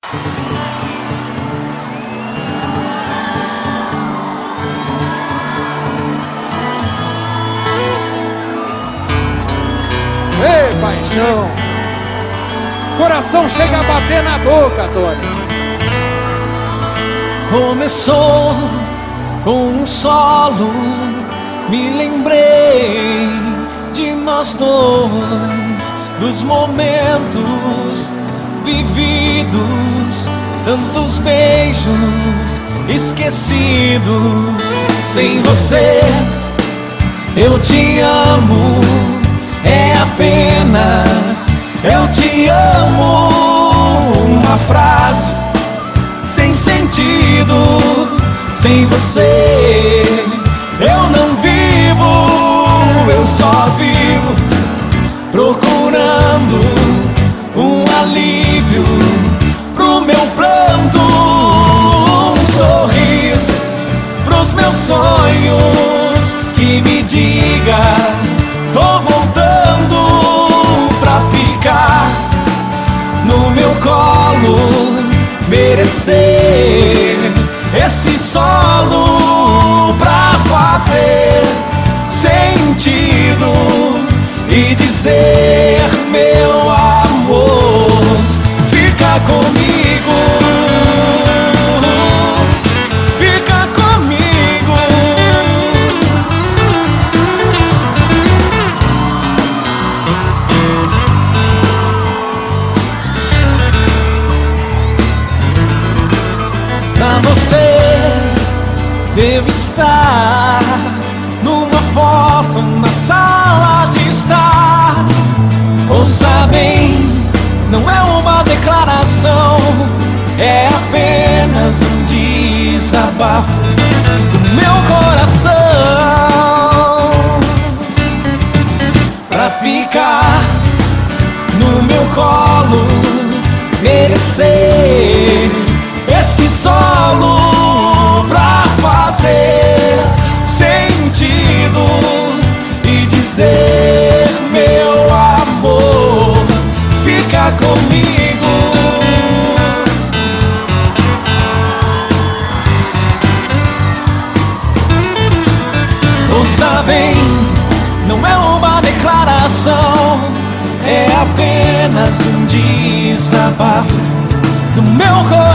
Ei, paixão! Coração chega a bater na boca, Tony. Começou com um solo, me lembrei de nós dois, dos momentos vividos, tantos beijos esquecidos. Sem você, eu te amo, é apenas eu te amo. Uma frase sem sentido, sem você eu não vivo, eu só vivo procurando um alívio pro meu pranto, um sorriso pros meus sonhos que me diga: tô voltando pra ficar no meu colo, merecer esse solo pra fazer sentido e dizer: meu amor, fica comigo, fica comigo. Pra você devo estar numa foto na sala de estar. Ouça bem, não é uma declaração, é apenas um desabafo do meu coração. Pra ficar no meu colo, merecer esse solo pra fazer sentido e dizer: meu amor, fica comigo. Ouça bem, não é uma declaração, é apenas um desabafo do meu coração.